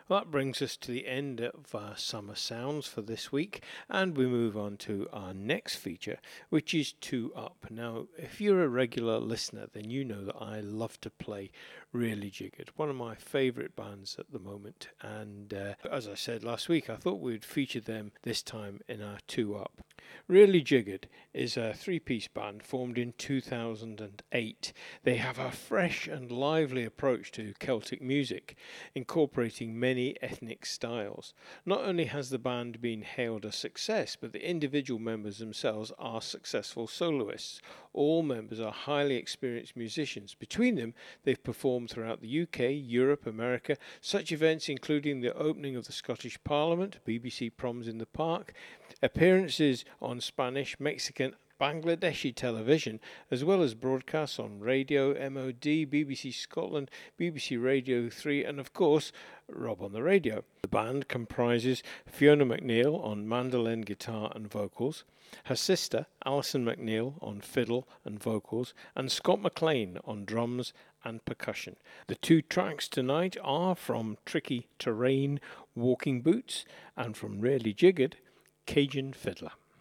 Well, that brings us to the end of our Summer Sounds for this week, and we move on to our next feature, which is Two Up. Now, if you're a regular listener, then you know that I love to play Really Jiggered, one of my favourite bands at the moment. And as I said last week, I thought we'd feature them this time in our Two Up. Really Jiggered is a three-piece band formed in 2008. They have a fresh and lively approach to Celtic music, incorporating many ethnic styles. Not only has the band been hailed a success, but the individual members themselves are successful soloists. All members are highly experienced musicians. Between them, they've performed throughout the UK, Europe, America, such events including the opening of the Scottish Parliament, BBC Proms in the Park, appearances on Spanish, Mexican, Bangladeshi television, as well as broadcasts on radio, MOD, BBC Scotland, BBC Radio 3, and of course, Rob on the Radio. The band comprises Fiona McNeill on mandolin, guitar, and vocals, her sister Alison McNeill on fiddle and vocals, and Scott McLean on drums and percussion. The two tracks tonight are from Tricky Terrain, Walking Boots, and from Really Jiggered, Cajun Fiddler.